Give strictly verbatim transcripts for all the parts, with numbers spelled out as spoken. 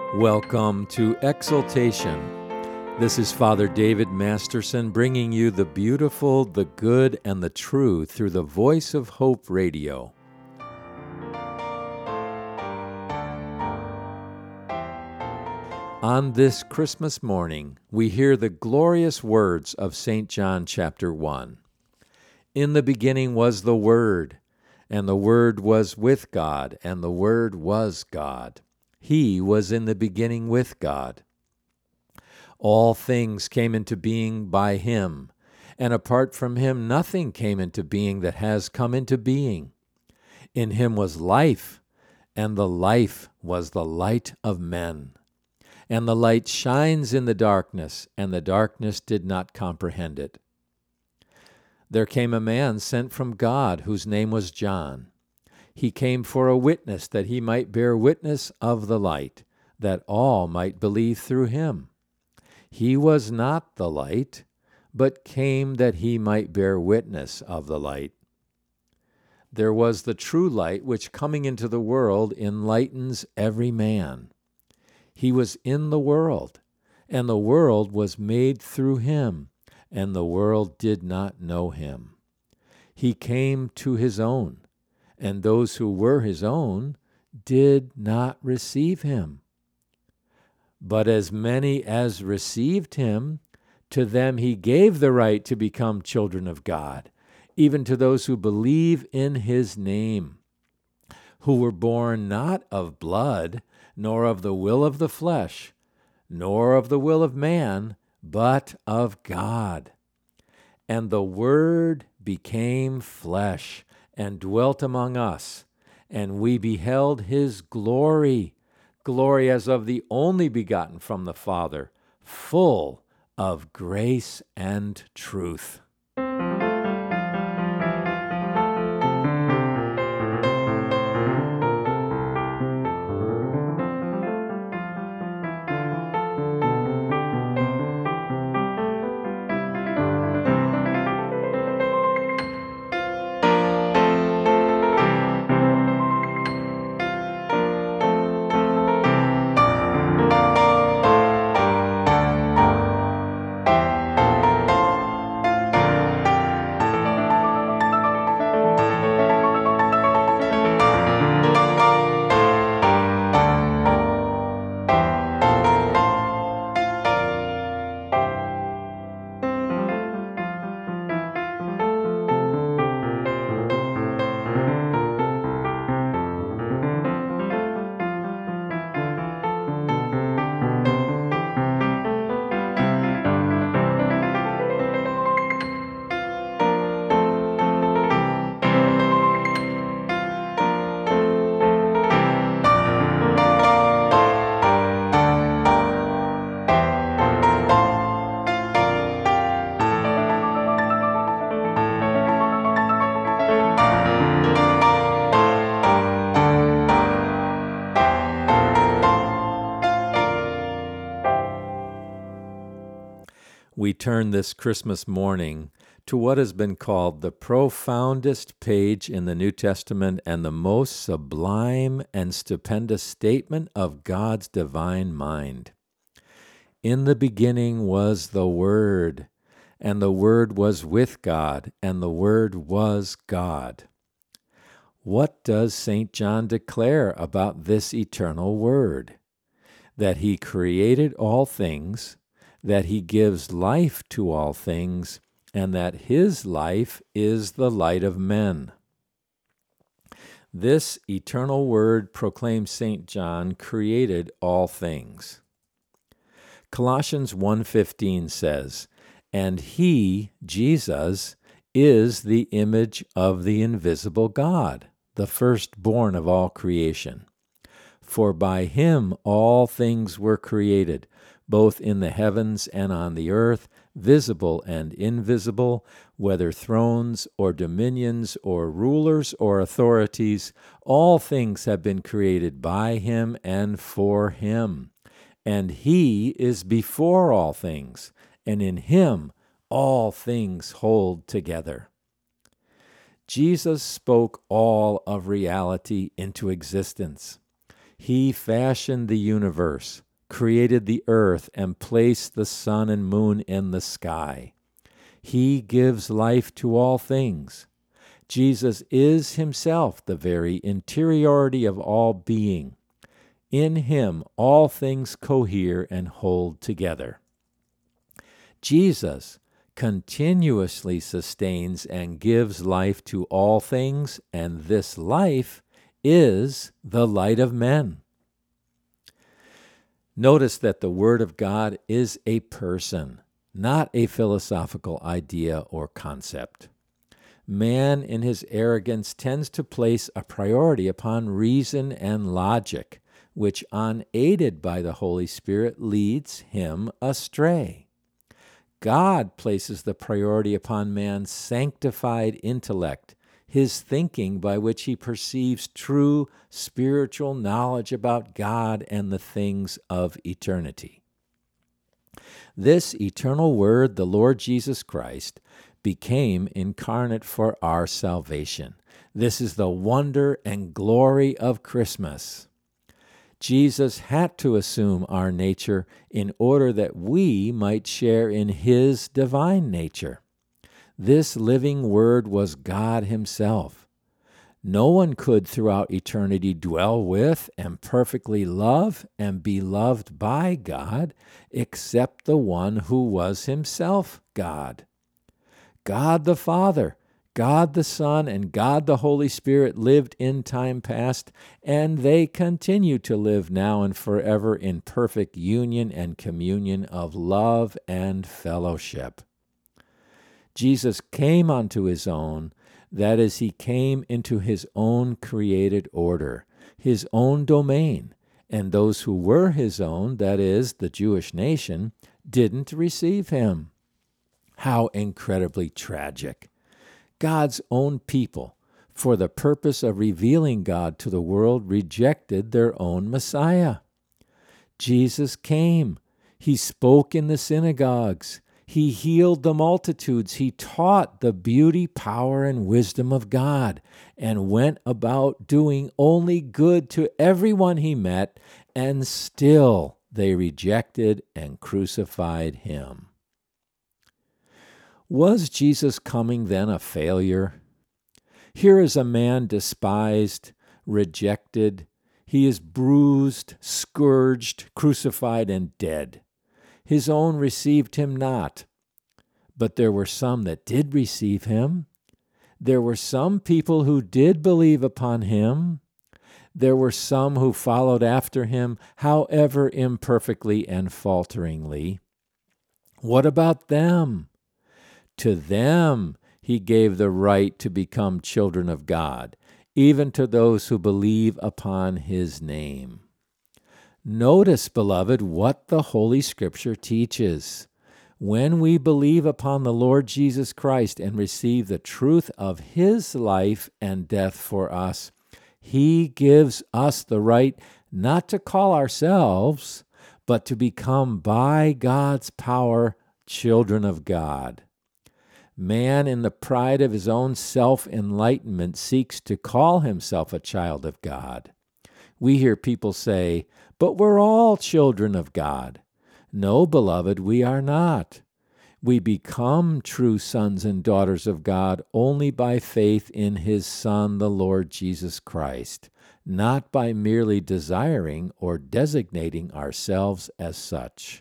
Welcome to Exaltation. This is Father David Masterson bringing you the beautiful, the good, and the true through the Voice of Hope Radio. On this Christmas morning, we hear the glorious words of Saint John chapter one. In the beginning was the Word, and the Word was with God, and the Word was God. He was in the beginning with God. All things came into being by him, and apart from him nothing came into being that has come into being. In him was life, and the life was the light of men. And the light shines in the darkness, and the darkness did not comprehend it. There came a man sent from God, whose name was John. He came for a witness, that he might bear witness of the light, that all might believe through him. He was not the light, but came that he might bear witness of the light. There was the true light, which coming into the world enlightens every man. He was in the world, and the world was made through him, and the world did not know him. He came to his own, and those who were his own did not receive him. But as many as received him, to them he gave the right to become children of God, even to those who believe in his name, who were born not of blood, nor of the will of the flesh, nor of the will of man, but of God. And the Word became flesh, and dwelt among us, and we beheld his glory, glory as of the only begotten from the Father, full of grace and truth. We turn this Christmas morning to what has been called the profoundest page in the New Testament and the most sublime and stupendous statement of God's divine mind. In the beginning was the Word, and the Word was with God, and the Word was God. What does Saint John declare about this eternal Word? That he created all things, that he gives life to all things, and that his life is the light of men. This eternal Word, proclaims Saint John, created all things. Colossians one fifteen says, "And he, Jesus, is the image of the invisible God, the firstborn of all creation. For by him all things were created, both in the heavens and on the earth, visible and invisible, whether thrones or dominions or rulers or authorities, all things have been created by him and for him. And he is before all things, and in him all things hold together." Jesus spoke all of reality into existence. He fashioned the universe, created the earth, and placed the sun and moon in the sky. He gives life to all things. Jesus is himself the very interiority of all being. In him all things cohere and hold together. Jesus continuously sustains and gives life to all things, and this life is the light of men. Notice that the Word of God is a person, not a philosophical idea or concept. Man, in his arrogance, tends to place a priority upon reason and logic, which, unaided by the Holy Spirit, leads him astray. God places the priority upon man's sanctified intellect, his thinking by which he perceives true spiritual knowledge about God and the things of eternity. This eternal Word, the Lord Jesus Christ, became incarnate for our salvation. This is the wonder and glory of Christmas. Jesus had to assume our nature in order that we might share in his divine nature. This living Word was God himself. No one could throughout eternity dwell with and perfectly love and be loved by God except the one who was himself God. God the Father, God the Son, and God the Holy Spirit lived in time past, and they continue to live now and forever in perfect union and communion of love and fellowship. Jesus came unto his own, that is, he came into his own created order, his own domain, and those who were his own, that is, the Jewish nation, didn't receive him. How incredibly tragic. God's own people, for the purpose of revealing God to the world, rejected their own Messiah. Jesus came. He spoke in the synagogues. He healed the multitudes. He taught the beauty, power, and wisdom of God, and went about doing only good to everyone he met, and still they rejected and crucified him. Was Jesus' coming then a failure? Here is a man despised, rejected. He is bruised, scourged, crucified, and dead. His own received him not. But there were some that did receive him. There were some people who did believe upon him. There were some who followed after him, however imperfectly and falteringly. What about them? To them he gave the right to become children of God, even to those who believe upon his name. Notice, beloved, what the Holy Scripture teaches. When we believe upon the Lord Jesus Christ and receive the truth of his life and death for us, he gives us the right not to call ourselves, but to become by God's power children of God. Man, in the pride of his own self-enlightenment, seeks to call himself a child of God. We hear people say, "But we're all children of God." No, beloved, we are not. We become true sons and daughters of God only by faith in his Son, the Lord Jesus Christ, not by merely desiring or designating ourselves as such.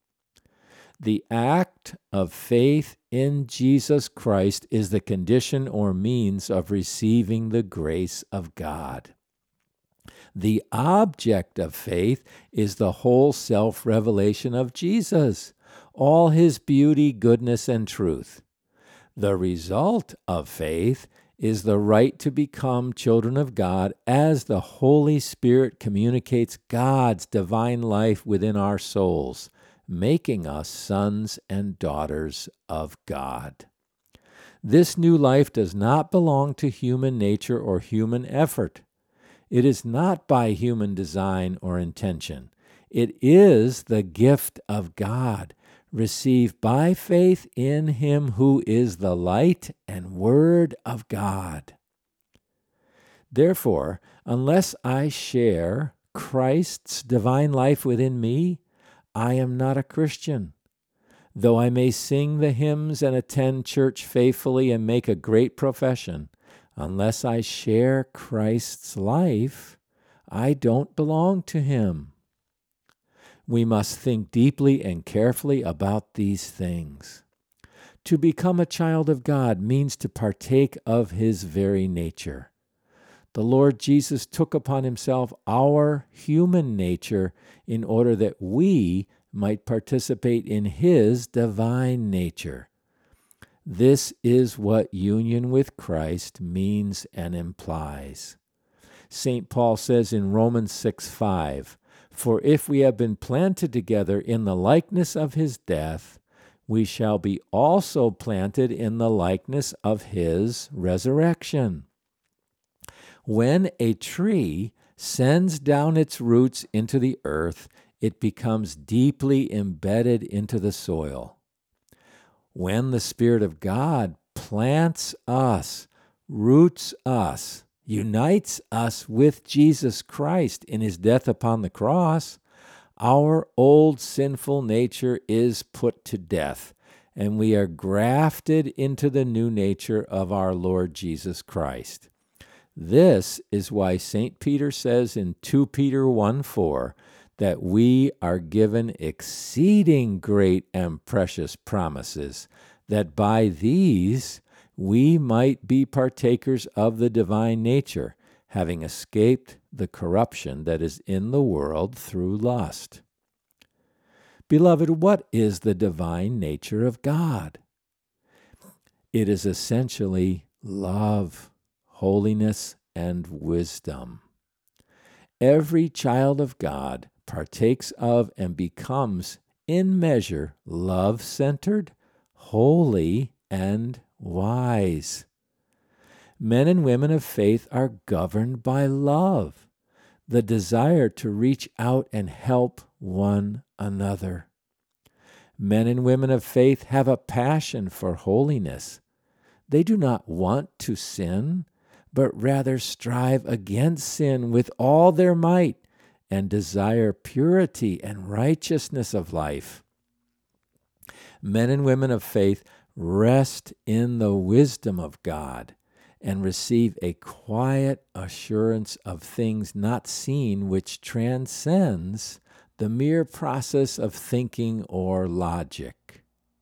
The act of faith in Jesus Christ is the condition or means of receiving the grace of God. The object of faith is the whole self-revelation of Jesus, all his beauty, goodness, and truth. The result of faith is the right to become children of God as the Holy Spirit communicates God's divine life within our souls, making us sons and daughters of God. This new life does not belong to human nature or human effort. It is not by human design or intention. It is the gift of God, received by faith in him who is the light and Word of God. Therefore, unless I share Christ's divine life within me, I am not a Christian. Though I may sing the hymns and attend church faithfully and make a great profession, unless I share Christ's life, I don't belong to him. We must think deeply and carefully about these things. To become a child of God means to partake of his very nature. The Lord Jesus took upon himself our human nature in order that we might participate in his divine nature. This is what union with Christ means and implies. Saint Paul says in Romans six five, "For if we have been planted together in the likeness of his death, we shall be also planted in the likeness of his resurrection." When a tree sends down its roots into the earth, it becomes deeply embedded into the soil. When the Spirit of God plants us, roots us, unites us with Jesus Christ in his death upon the cross, our old sinful nature is put to death, and we are grafted into the new nature of our Lord Jesus Christ. This is why Saint Peter says in Second Peter one four that we are given exceeding great and precious promises, that by these we might be partakers of the divine nature, having escaped the corruption that is in the world through lust. Beloved, what is the divine nature of God? It is essentially love, holiness, and wisdom. Every child of God partakes of and becomes, in measure, love-centered, holy, and wise. Men and women of faith are governed by love, the desire to reach out and help one another. Men and women of faith have a passion for holiness. They do not want to sin, but rather strive against sin with all their might and desire purity and righteousness of life. Men and women of faith rest in the wisdom of God and receive a quiet assurance of things not seen, which transcends the mere process of thinking or logic.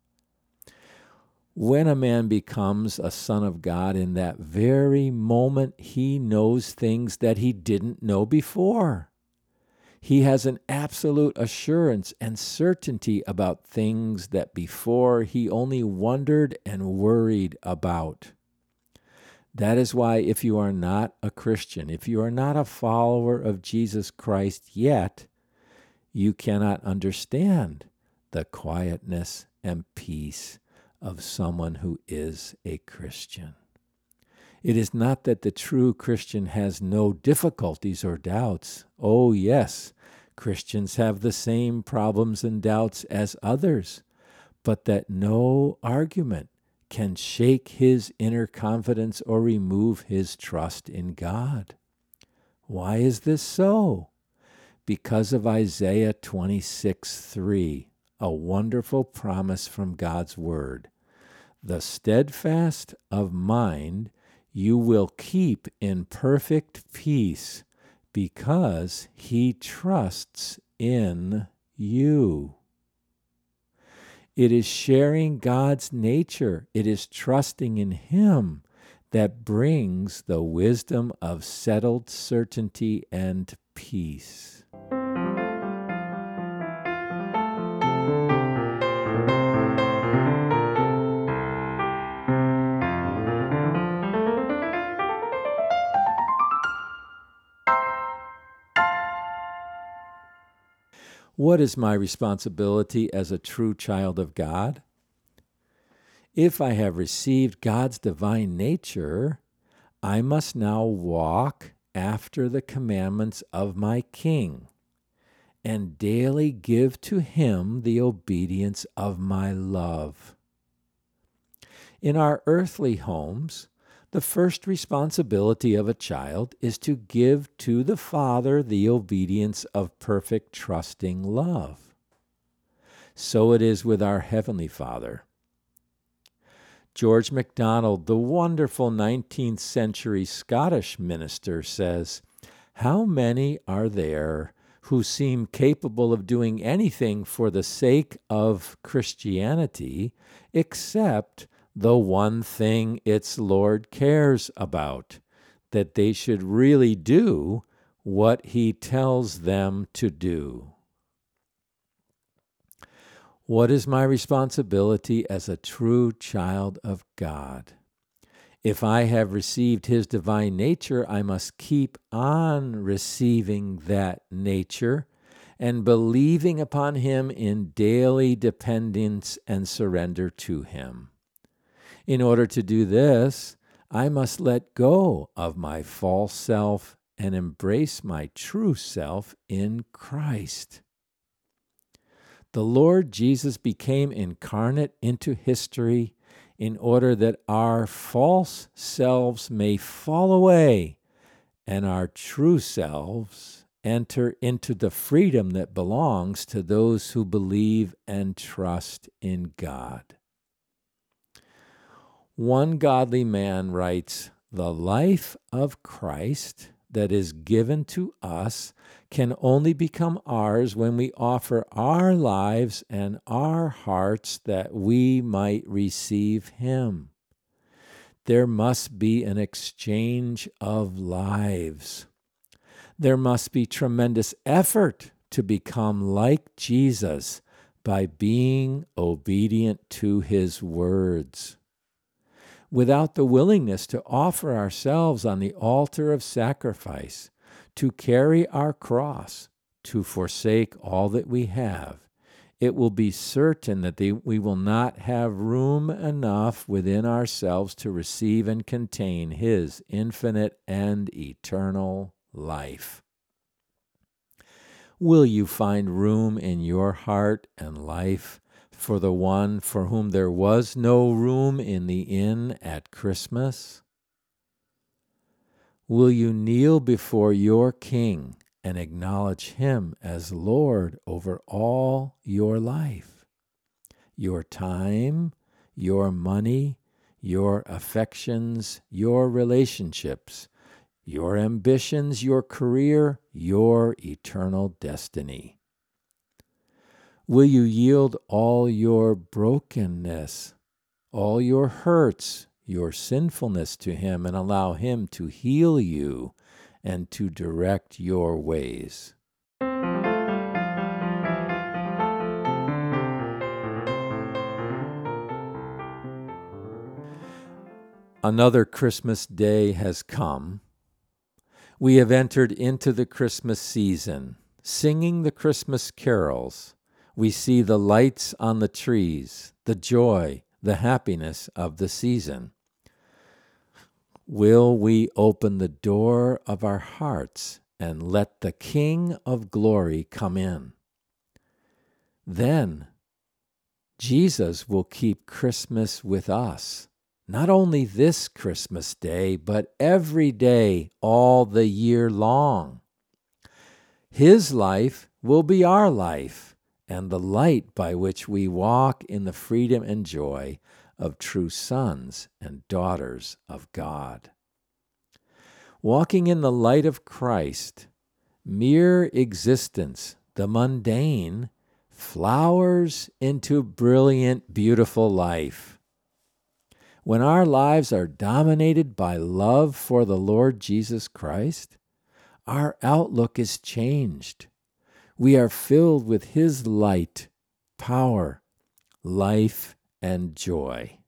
When a man becomes a son of God, in that very moment he knows things that he didn't know before. He has an absolute assurance and certainty about things that before he only wondered and worried about. That is why if you are not a Christian, if you are not a follower of Jesus Christ yet, you cannot understand the quietness and peace of someone who is a Christian. It is not that the true Christian has no difficulties or doubts. Oh, yes, Christians have the same problems and doubts as others, but that no argument can shake his inner confidence or remove his trust in God. Why is this so? Because of Isaiah twenty-six three, a wonderful promise from God's Word. The steadfast of mind you will keep in perfect peace, because he trusts in you. It is sharing God's nature, it is trusting in him that brings the wisdom of settled certainty and peace. What is my responsibility as a true child of God? If I have received God's divine nature, I must now walk after the commandments of my King and daily give to him the obedience of my love. In our earthly homes, The first responsibility of a child is to give to the Father the obedience of perfect, trusting love. So it is with our Heavenly Father. George MacDonald, the wonderful nineteenth century Scottish minister, says, "How many are there who seem capable of doing anything for the sake of Christianity except the one thing its Lord cares about, that they should really do what he tells them to do?" What is my responsibility as a true child of God? If I have received his divine nature, I must keep on receiving that nature and believing upon him in daily dependence and surrender to him. In order to do this, I must let go of my false self and embrace my true self in Christ. The Lord Jesus became incarnate into history in order that our false selves may fall away and our true selves enter into the freedom that belongs to those who believe and trust in God. One godly man writes, "The life of Christ that is given to us can only become ours when we offer our lives and our hearts that we might receive him. There must be an exchange of lives. There must be tremendous effort to become like Jesus by being obedient to his words. Without the willingness to offer ourselves on the altar of sacrifice, to carry our cross, to forsake all that we have, it will be certain that they, we will not have room enough within ourselves to receive and contain his infinite and eternal life. Will you find room in your heart and life for the one for whom there was no room in the inn at Christmas? Will you kneel before your King and acknowledge him as Lord over all your life, your time, your money, your affections, your relationships, your ambitions, your career, your eternal destiny? Will you yield all your brokenness, all your hurts, your sinfulness to him and allow him to heal you and to direct your ways? Another Christmas day has come. We have entered into the Christmas season, singing the Christmas carols. We see the lights on the trees, the joy, the happiness of the season. Will we open the door of our hearts and let the King of Glory come in? Then Jesus will keep Christmas with us, not only this Christmas day, but every day all the year long. His life will be our life, and the light by which we walk in the freedom and joy of true sons and daughters of God. Walking in the light of Christ, mere existence, the mundane, flowers into brilliant, beautiful life. When our lives are dominated by love for the Lord Jesus Christ, our outlook is changed. We are filled with his light, power, life, and joy.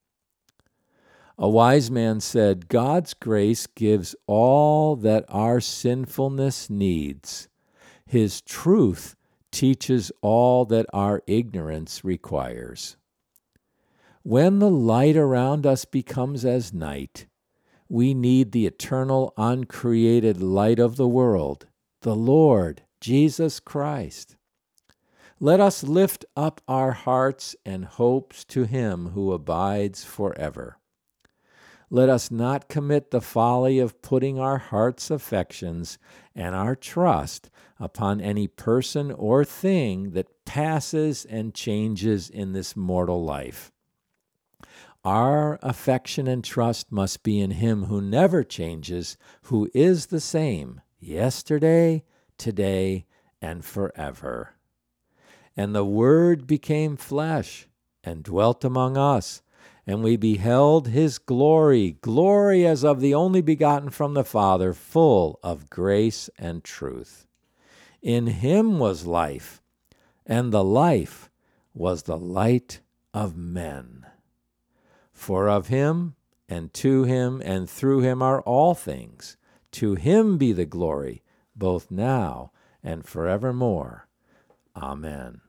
A wise man said, "God's grace gives all that our sinfulness needs. His truth teaches all that our ignorance requires." When the light around us becomes as night, we need the eternal, uncreated light of the world, the Lord Jesus Christ. Let us lift up our hearts and hopes to him who abides forever. Let us not commit the folly of putting our heart's affections and our trust upon any person or thing that passes and changes in this mortal life. Our affection and trust must be in Him who never changes, who is the same yesterday, today, and forever. And the Word became flesh and dwelt among us, and we beheld His glory, glory as of the only begotten from the Father, full of grace and truth. In Him was life, and the life was the light of men. For of Him, and to Him, and through Him are all things. To Him be the glory, both now and forevermore. Amen.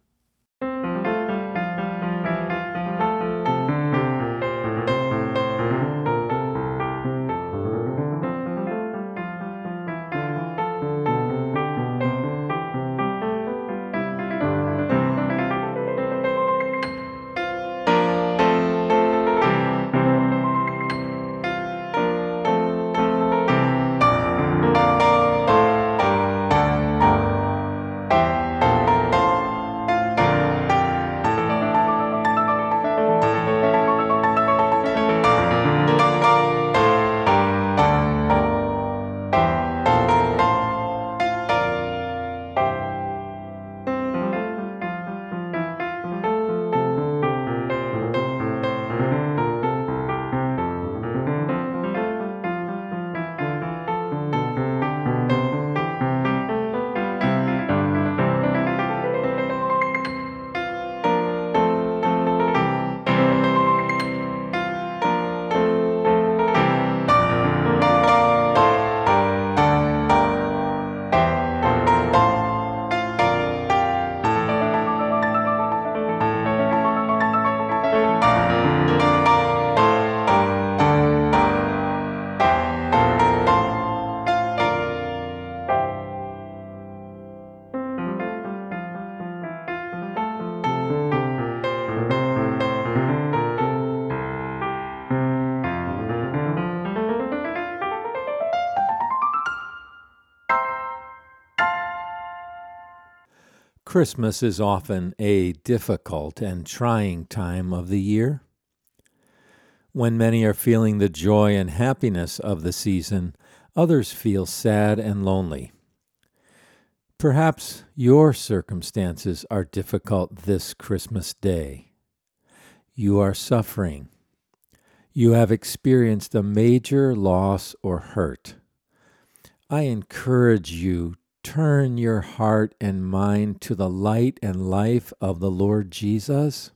Christmas is often a difficult and trying time of the year. When many are feeling the joy and happiness of the season, others feel sad and lonely. Perhaps your circumstances are difficult this Christmas day. You are suffering. You have experienced a major loss or hurt. I encourage you, turn your heart and mind to the light and life of the Lord Jesus.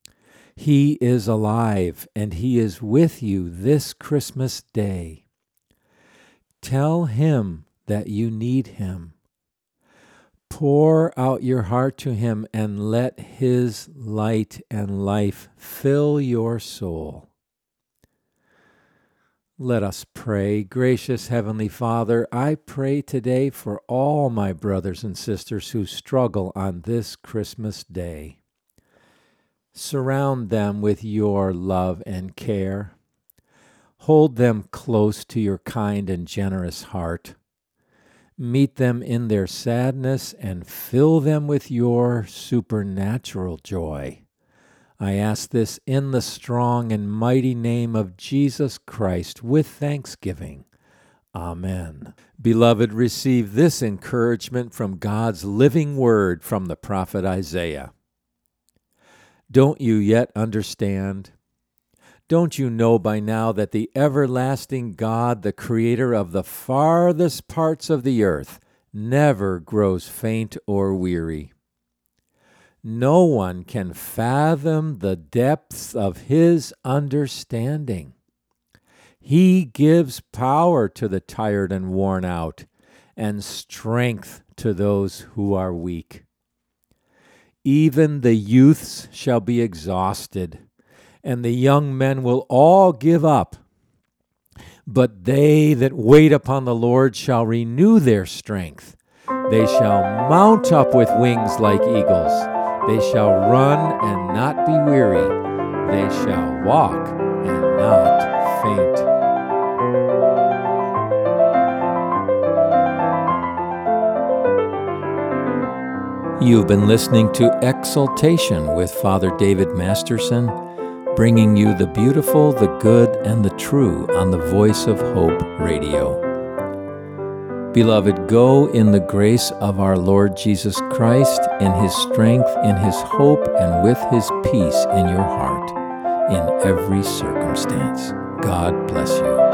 He is alive, and He is with you this Christmas day. Tell Him that you need Him. Pour out your heart to Him and let His light and life fill your soul. Let us pray. Gracious Heavenly Father, I pray today for all my brothers and sisters who struggle on this Christmas day. Surround them with your love and care. Hold them close to your kind and generous heart. Meet them in their sadness and fill them with your supernatural joy. I ask this in the strong and mighty name of Jesus Christ with thanksgiving. Amen. Beloved, receive this encouragement from God's living word from the prophet Isaiah. Don't you yet understand? Don't you know by now that the everlasting God, the creator of the farthest parts of the earth, never grows faint or weary? No one can fathom the depths of His understanding. He gives power to the tired and worn out, and strength to those who are weak. Even the youths shall be exhausted, and the young men will all give up. But they that wait upon the Lord shall renew their strength. They shall mount up with wings like eagles. They shall run and not be weary. They shall walk and not faint. You've been listening to Exaltation with Father David Masterson, bringing you the beautiful, the good, and the true on the Voice of Hope Radio. Beloved, go in the grace of our Lord Jesus Christ, in His strength, in His hope, and with His peace in your heart, in every circumstance. God bless you.